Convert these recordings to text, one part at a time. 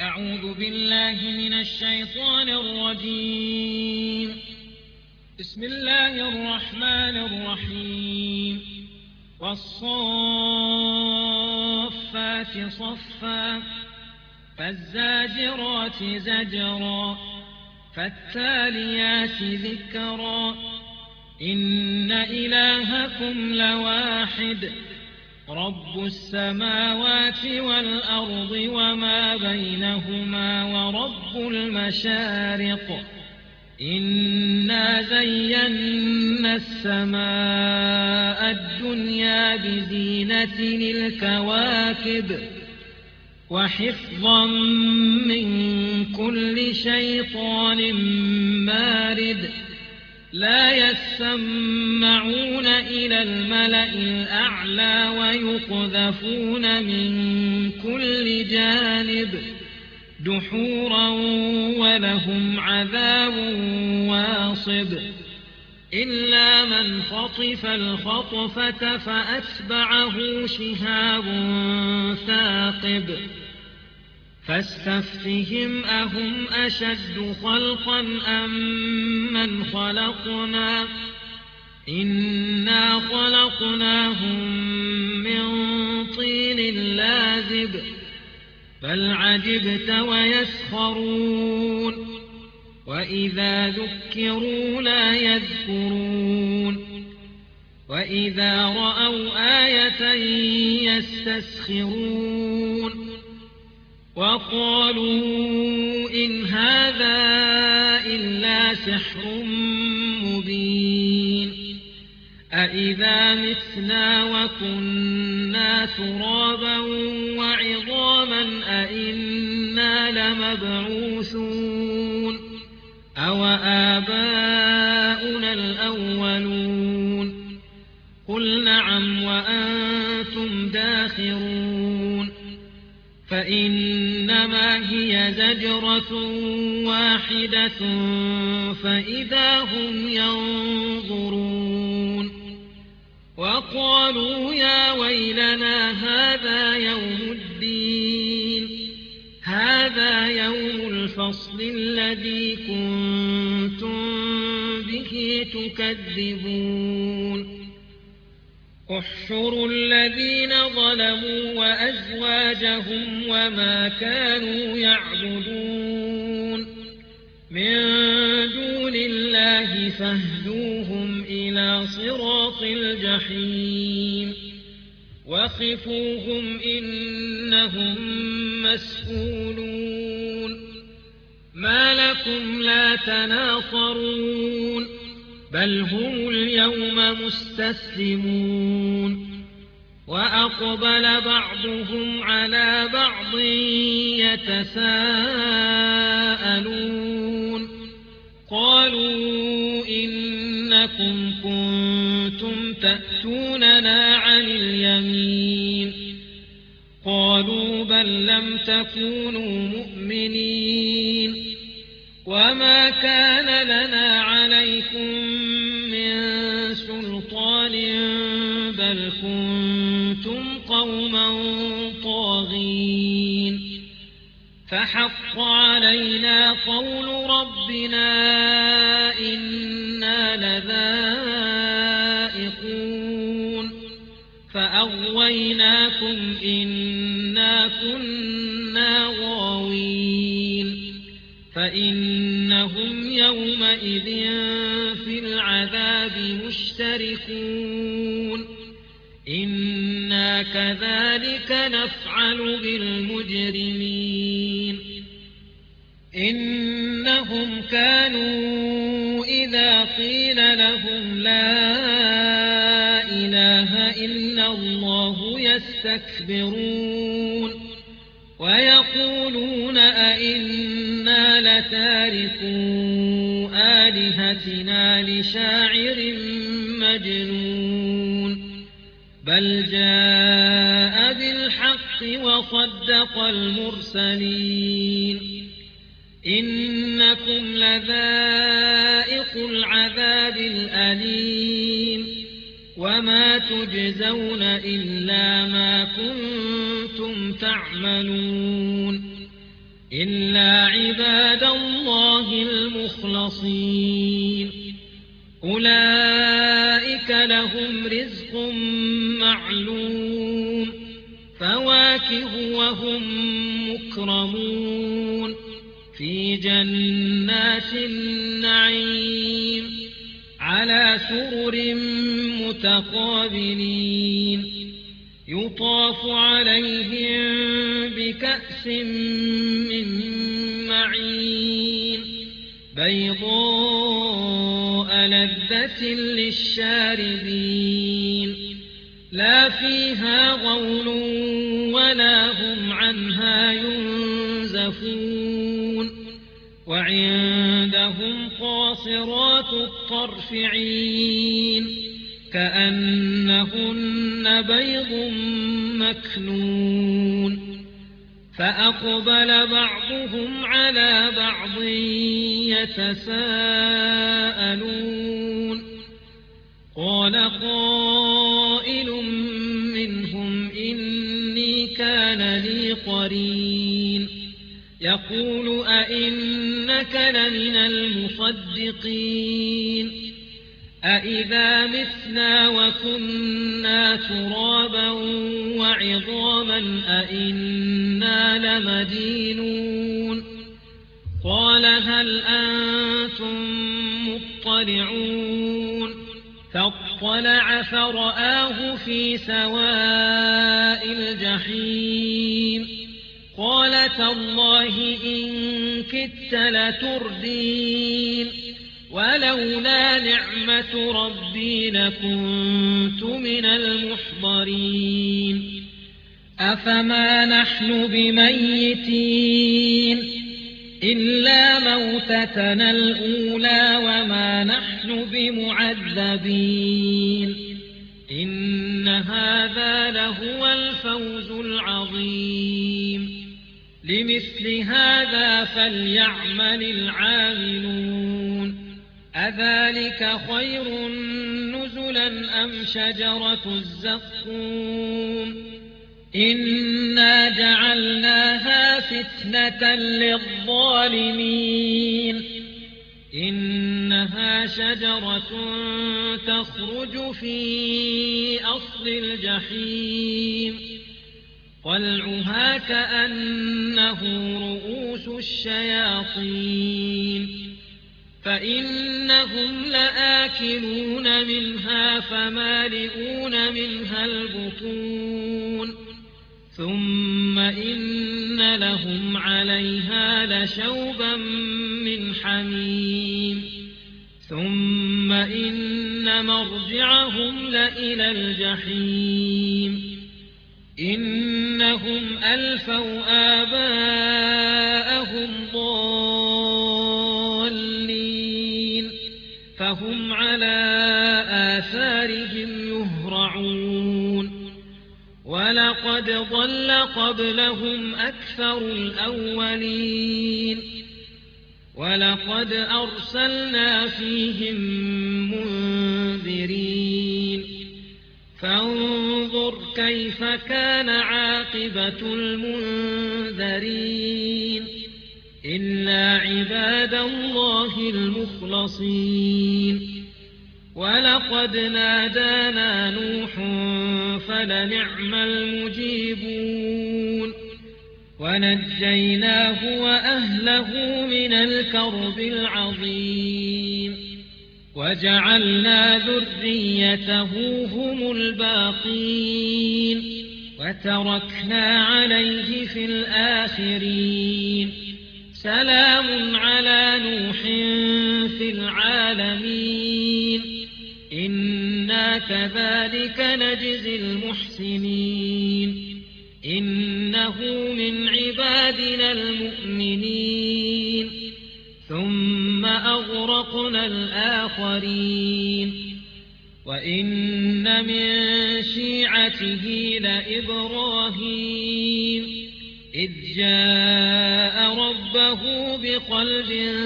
أعوذ بالله من الشيطان الرجيم. بسم الله الرحمن الرحيم. والصافات صفا فالزاجرات زجرا فالتاليات ذكرا إن إلهكم لواحد رب السماوات والأرض وما بينهما ورب المشارق إنا زينا السماء الدنيا بزينة الكواكب وحفظا من كل شيطان مارد لا يسمعون إلى الملأ الأعلى ويقذفون من كل جانب دحورا ولهم عذاب واصب إلا من خطف الخطفة فأتبعه شهاب ثاقب فاستفتهم أهم أشد خلقا أم من خلقنا إنا خلقناهم من طين لازب بل عجبت ويسخرون وإذا ذكروا لا يذكرون وإذا رأوا آية يستسخرون وقالوا إن هذا إلا سحر مبين أإذا متنا وكنا ترابا وعظاما أإنا لمبعوثون أو آباؤنا الأولون قل نعم وأنتم داخرون فإنما هي زجرة واحدة فإذا هم ينظرون وقالوا يا ويلنا هذا يوم الدين هذا يوم الفصل الذي كنتم به تكذبون احشروا الذين ظلموا وأزواجهم وما كانوا يعبدون من دون الله فاهدوهم إلى صراط الجحيم وقفوهم إنهم مسئولون ما لكم لا تناصرون بل هم اليوم مستسلمون وأقبل بعضهم على بعض يتساءلون قالوا إنكم كنتم تأتوننا عن اليمين قالوا بل لم تكونوا مؤمنين وما كان لنا عليكم من سلطان بل كنتم قوما طاغين فحق علينا قول ربنا إنا لذائقون فأغويناكم إنا كنا غاوين فإنهم يومئذ في العذاب مشتركون إنا كذلك نفعل بالمجرمين إنهم كانوا إذا قيل لهم لا إله إلا الله يستكبرون ويقولون أئنا لتاركو آلهتنا لشاعر مجنون بل جاء بالحق وصدق المرسلين إنكم لذائق العذاب الأليم وما تجزون إلا ما كنتم تعملون إلا عباد الله المخلصين أولئك لهم رزق معلوم فواكه وهم مكرمون في جنات النعيم على سرر متقابلين يطاف عليهم بكأس من معين بيضاء لذة للشاربين لا فيها غول ولا هم عنها ينزفون وعندهم قاصرات الطرف عين كأنهن بيض مكنون فأقبل بعضهم على بعض يتساءلون قال قائل منهم إني كان لي قرين يقول أئنك لمن المصدقين أإذا متنا وكنا ترابا وعظاما أئنا لمدينون قال هل أنتم مطلعون فاطلع فرآه في سواء الجحيم قال تالله إن كدت لتردين ولولا نعمة ربي لكنت من المحضرين أفما نحن بميتين إلا موتتنا الأولى وما نحن بمعذبين إن هذا لهو الفوز العظيم لمثل هذا فليعمل العاملون أذلك خير نزلا أم شجرة الزقوم إنا جعلناها فتنة للظالمين إنها شجرة تخرج في أصل الجحيم طلعها كأنه رؤوس الشياطين فإنهم لآكلون منها فمالئون منها البطون ثم إن لهم عليها لشوبا من حميم ثم إن مرجعهم لإلى الجحيم إنهم ألفوا آباءهم ضالين فهم على آثارهم يهرعون ولقد ضل قبلهم أكثر الأولين ولقد أرسلنا فيهم منذرين فانظر كيف كان عاقبة المنذرين إلا عباد الله المخلصين ولقد نادانا نوح فلنعم المجيبون ونجيناه وأهله من الكرب العظيم وجعلنا ذريته هم الباقين وتركنا عليه في الآخرين سلام على نوح في العالمين إنا كذلك نجزي المحسنين إنه من عبادنا المؤمنين ثم أغرقنا الآخرين وإن من شيعته لإبراهيم إذ جاء ربه بقلب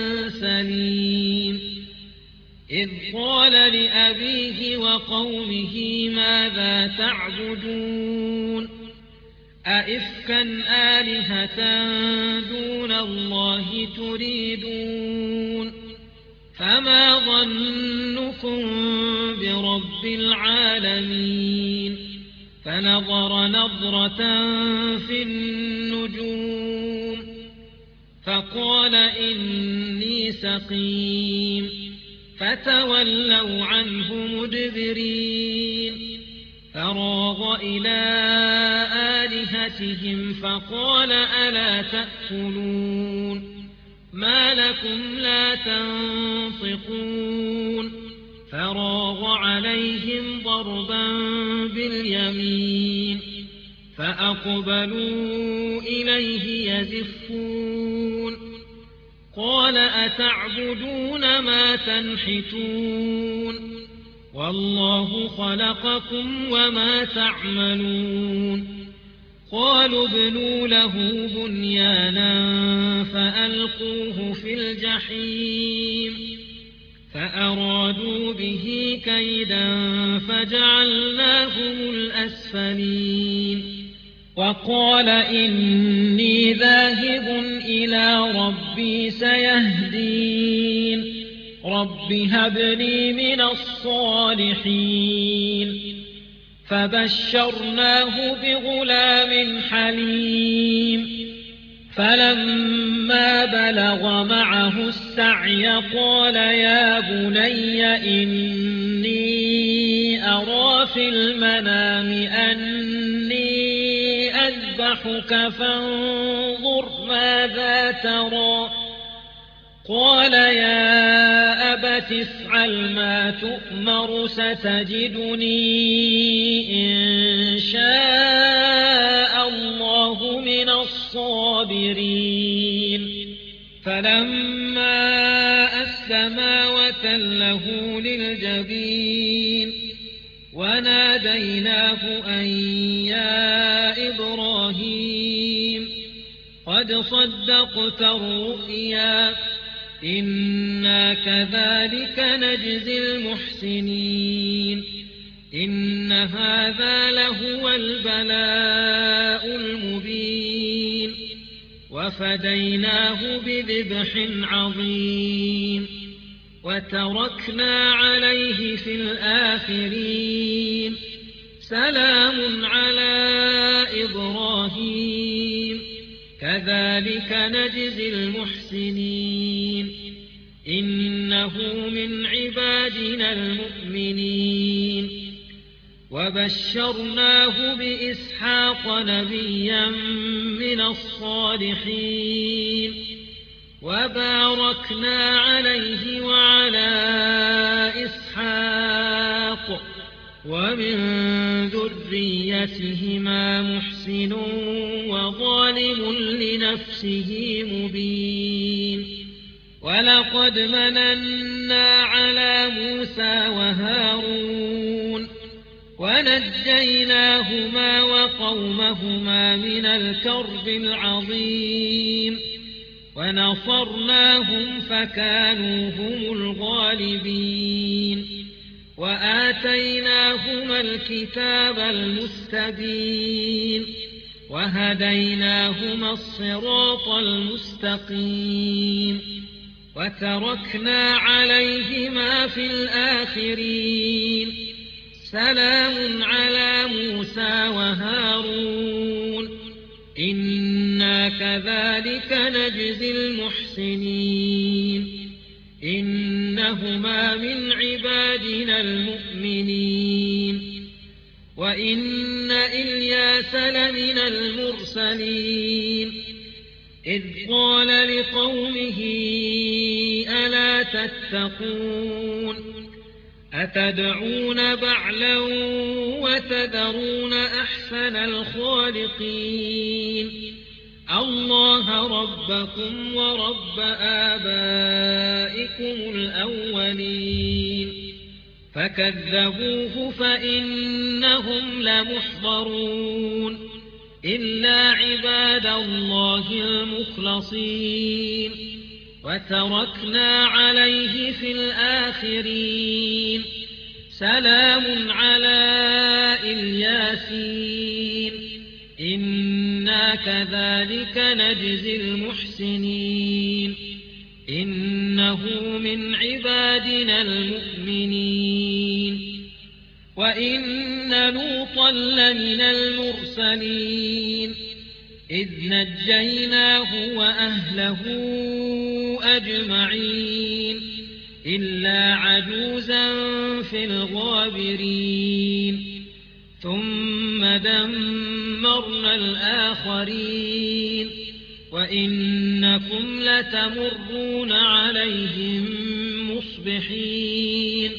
سليم إذ قال لأبيه وقومه ماذا تعبدون أئفكا آلهة دون الله تريدون فما ظنكم برب العالمين فنظر نظرة في النجوم فقال إني سقيم فتولوا عنه مدبرين فراغ إلى آلهتهم فقال ألا تأكلون ما لكم لا تنطقون فراغ عليهم ضربا باليمين فأقبلوا إليه يزفون قال أتعبدون ما تنحتون والله خلقكم وما تعملون قالوا ابنوا له بنيانا فألقوه في الجحيم فأرادوا به كيدا فجعلناهم الأسفلين وقال إني ذاهب إلى ربي سيهدين رب هب لي من الصالحين فبشرناه بغلام حليم فلما بلغ معه السعي قال يا بني إني أرى في المنام أني أذبحك فانظر ماذا ترى قال يا أبت افعل ما تؤمر ستجدني إن شاء الله من الصابرين فلما أسلما وتله للجبين وناديناه أن يا إبراهيم قد صدقت الرؤيا إنا كذلك نجزي المحسنين إن هذا لهو البلاء المبين وفديناه بذبح عظيم وتركنا عليه في الآخرين سلام على إبراهيم كذلك نجزي المحسنين إنه من عبادنا المؤمنين وبشرناه بإسحاق نبيا من الصالحين وباركنا عليه وعلى إسحاق ومن ذريتهما محسن وظالم لنفسه مبين ولقد مننا على موسى وهارون ونجيناهما وقومهما من الكرب العظيم ونصرناهم فكانوا هم الغالبين وآتيناهما الكتاب المستبين وهديناهما الصراط المستقيم وتركنا عليهما في الآخرين سلام على موسى وهارون إنا كذلك نجزي المحسنين إنهما من عبادنا المؤمنين وإن إلياس لمن المرسلين إذ قال لقومه ألا تتقون أتدعون بعلا وتذرون أحسن الخالقين الله ربكم ورب آبائكم الأولين فكذبوه فإنهم لمحضرون إلا عباد الله المخلصين وتركنا عليه في الآخرين سلام على الياسين إنا كذلك نجزي المحسنين إنه من عبادنا المؤمنين وإن لوطا لمن المرسلين إذ نجيناه وأهله أجمعين إلا عجوزا في الغابرين ثم دمرنا الآخرين وإنكم لتمرون عليهم مصبحين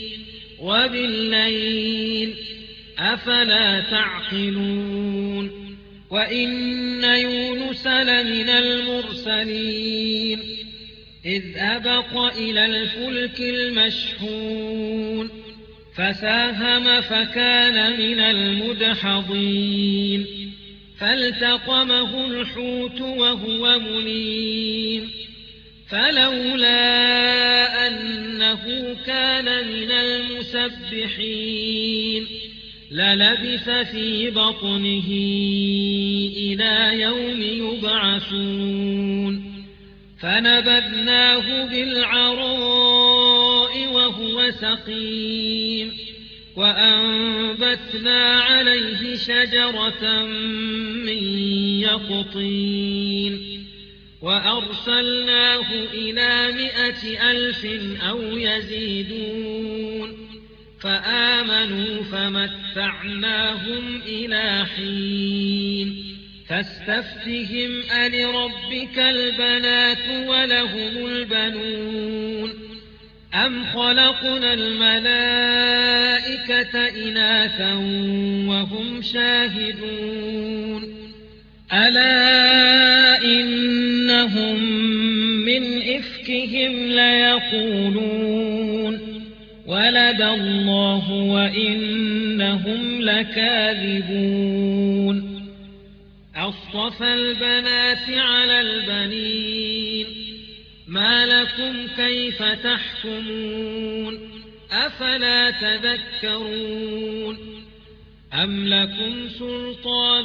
وبالليل أفلا تعقلون وإن يونس لمن المرسلين إذ أبق إلى الفلك المشحون فساهم فكان من المدحضين فالتقمه الحوت وهو مليم فلولا أنه كان من المسبحين للبث في بطنه إلى يوم يبعثون فنبذناه بالعراء وهو سقيم وأنبتنا عليه شجرة من يقطين وأرسلناه إلى 100,000 أو يزيدون فآمنوا فمتعناهم إلى حين فاستفتهم ألربك البنات ولهم البنون أم خلقنا الملائكة إناثا وهم شاهدون ألا إنهم من إفكهم ليقولون ولد الله وإنهم لكاذبون أصطفى البنات على البنين ما لكم كيف تحكمون أفلا تذكرون أم لكم سلطان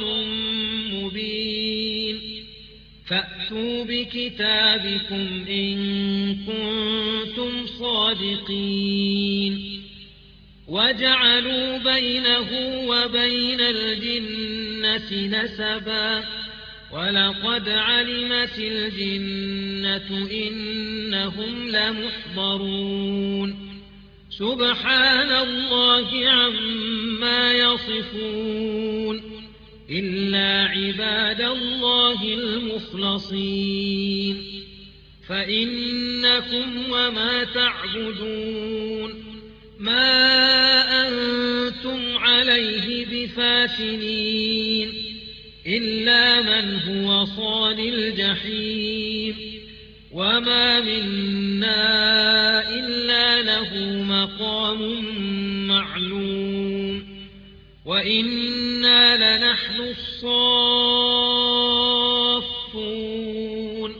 مبين فأتوا بكتابكم إن كنتم صادقين وجعلوا بينه وبين الجنة نسبا ولقد علمت الجنة إنهم لمحضرون سبحان الله عما يصفون إلا عباد الله المخلصين فإنكم وما تعبدون ما أنتم عليه بفاتنين إلا من هو صال الجحيم وما منا إلا له مقام معلوم وإنا لنحن الصافون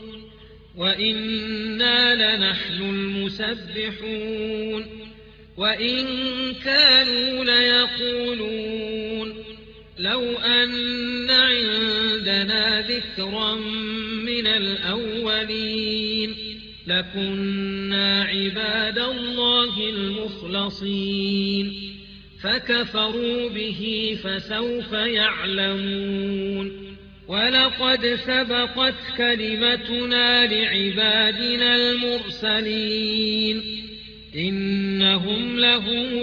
وإنا لنحن المسبحون وإن كانوا ليقولون لو أن عندنا ذكرا من الأولين لكنا عباد الله المخلصين فكفروا به فسوف يعلمون ولقد سبقت كلمتنا لعبادنا المرسلين إنهم لهم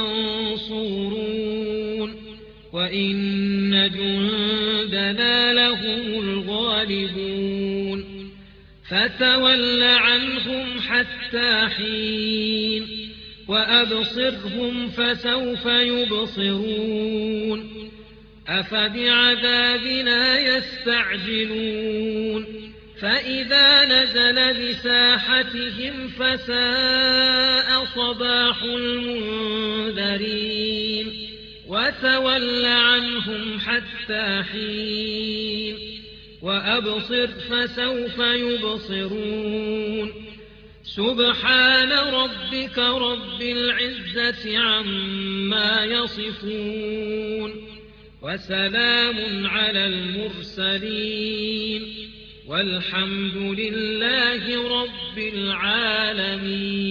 المنصورون وإن جندنا لهم الغالبون فتول عنهم حتى حين وأبصرهم فسوف يبصرون أفبعذابنا يستعجلون فإذا نزل بساحتهم فساء صباح المنذرين وتول عنهم حتى حين وأبصر فسوف يبصرون سبحان ربك رب العزة عما يصفون وسلام على المرسلين والحمد لله رب العالمين.